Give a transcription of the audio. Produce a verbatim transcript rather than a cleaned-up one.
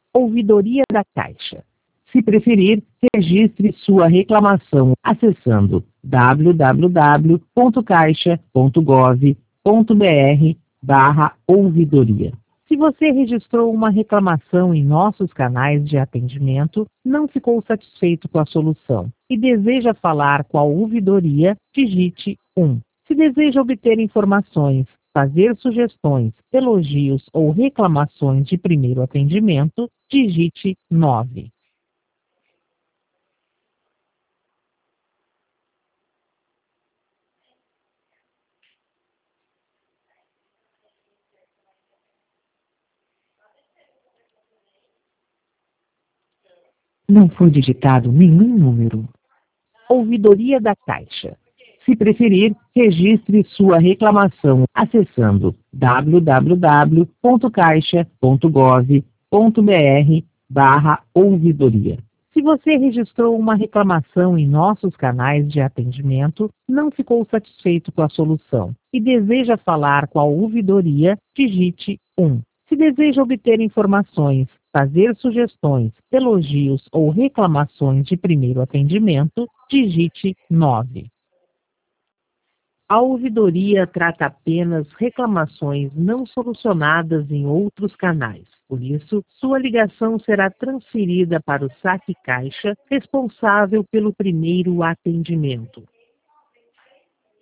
Ouvidoria da Caixa. Se preferir, registre sua reclamação acessando w w w ponto caixa ponto gov ponto br barra ouvidoria. Se você registrou uma reclamação em nossos canais de atendimento, não ficou satisfeito com a solução e deseja falar com a ouvidoria, digite um. Se deseja obter informações, fazer sugestões, elogios ou reclamações de primeiro atendimento, digite nove. Não foi digitado nenhum número. Ouvidoria da Caixa. Se preferir, registre sua reclamação acessando w w w ponto caixa ponto gov ponto br barra ouvidoria. Se você registrou uma reclamação em nossos canais de atendimento, não ficou satisfeito com a solução e deseja falar com a ouvidoria, digite um. Se deseja obter informações, fazer sugestões, elogios ou reclamações de primeiro atendimento, digite nove. A ouvidoria trata apenas reclamações não solucionadas em outros canais. Por isso, sua ligação será transferida para o saque caixa responsável pelo primeiro atendimento.